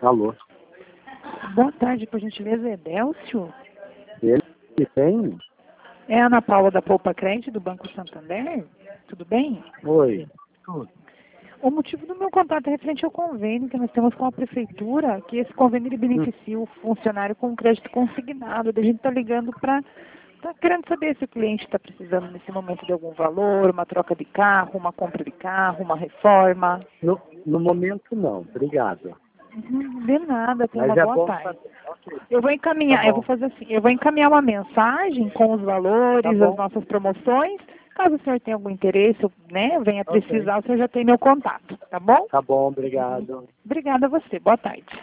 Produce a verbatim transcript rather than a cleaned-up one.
Alô? Boa tarde, por gentileza, Edélcio. Ele tem? É a Ana Paula da Poupa Crédito, do Banco Santander. Tudo bem? Oi. Tudo. O motivo do meu contato é referente ao convênio que nós temos com a Prefeitura, que esse convênio ele beneficia o funcionário com crédito consignado. A gente está ligando para... Está querendo saber se o cliente está precisando nesse momento de algum valor, uma troca de carro, uma compra de carro, uma reforma. No, no momento não, obrigado. Uhum, de nada, tenha Mas uma é boa bom tarde. saber. Ok. Eu vou encaminhar, Tá eu vou bom. fazer assim, eu vou encaminhar uma mensagem com os Tá valores, as bom. nossas promoções. Caso o senhor tenha algum interesse, ou, né, venha Ok. precisar, o senhor já tem meu contato, tá bom? Tá bom, obrigado. Obrigada a você, boa tarde.